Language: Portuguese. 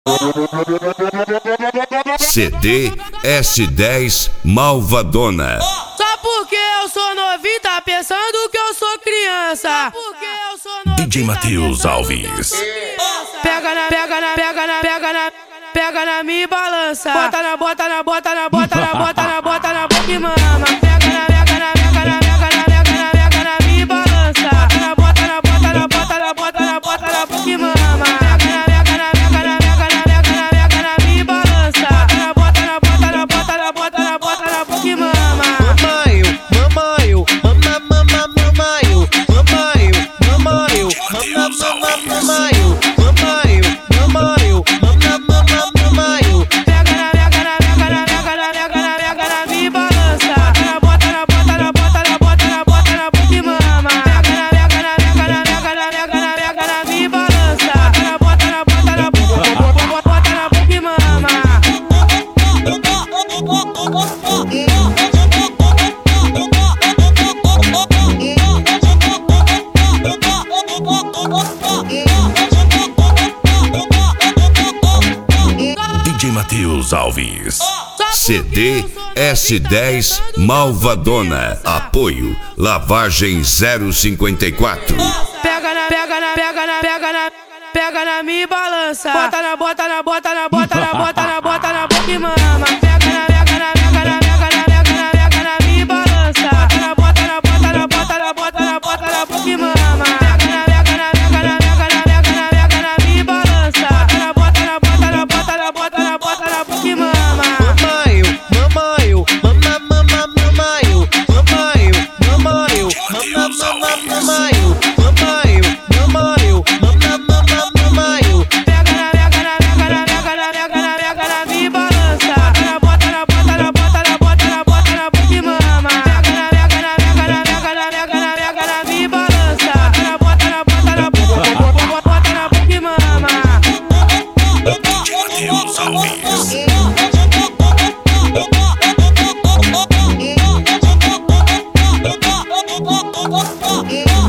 CD S10 Malvadona. Só porque eu sou novinho, tá pensando que eu sou criança. DJ Matheus Alves. Pega na minha balança. Bota na boca e mama. Pega na minha balança. Bota na boca e mama. Pega na minha balança. Bota na boca e mama. DJ Matheus Alves. CD S10 Malvadona. Apoio Lavagem 054. Pega na minha balança. Bota na boca e mama. Pega na minha balança. Bota na boca e mama. Pega na minha balança. Bota na boca e mama. Alves.